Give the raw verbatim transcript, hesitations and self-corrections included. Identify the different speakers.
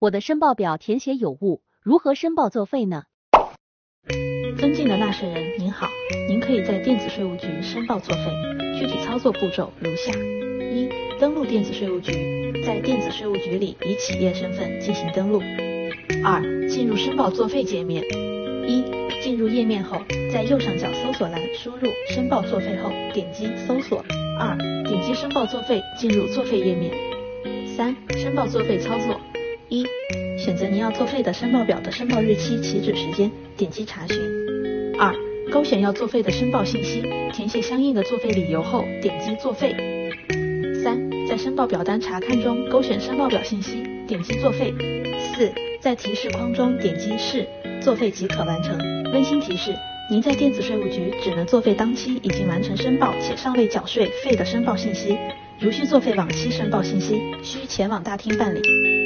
Speaker 1: 我的申报表填写有误，如何申报作废呢？
Speaker 2: 尊敬的纳税人，您好，您可以在电子税务局申报作废，具体操作步骤如下：一、登录电子税务局，在电子税务局里以企业身份进行登录；二、进入申报作废界面。一、进入页面后，在右上角搜索栏输入申报作废后，点击搜索；二、点击申报作废，进入作废页面。三、申报作废操作：一、选择您要作废的申报表的申报日期、起止时间，点击查询；二、勾选要作废的申报信息，填写相应的作废理由后，点击作废；三、在申报表单查看中勾选申报表信息，点击作废；四、在提示框中点击是，作废即可完成。温馨提示：您在电子税务局只能作废当期已经完成申报且尚未缴税费的申报信息，如需作废往期申报信息，需前往大厅办理。